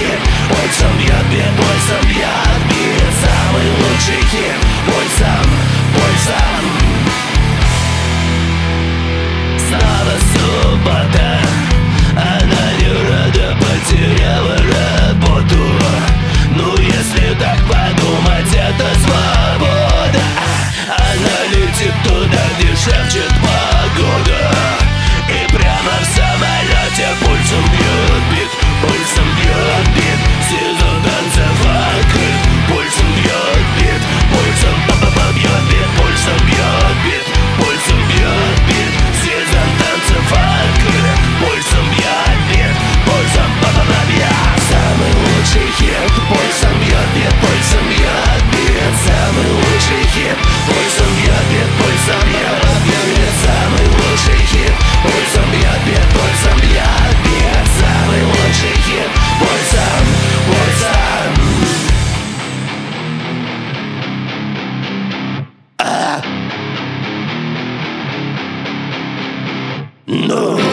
хит, пульсом бьет бит, пульсом бьет бит. Самый лучший хит, пульсом, пульсом. Снова суббота, она не рада, потеряла работу. Ну если так подумать, это свобода. Она летит туда, где шепчет погода. И прямо в самолете пульсом бьет бит, пульсом бьет бит. Сезон танцев открыт, пульсом бьет бит, пульсом бьет бит, пульсом бьет бит, пульсом бьет бит. Сезон танцев открыт, пульсом бьет бит, пульсом бьет. Самый лучший хит, пульсом бьет бит, пульсом бьет бит. Самый лучший хит, пульсом бьет бит, пульсом бьет бит. Самый лучший хит, пульсом бьет бит, пульсом бьет бит. Самый лучший хит, пульсом, пульсом. Ну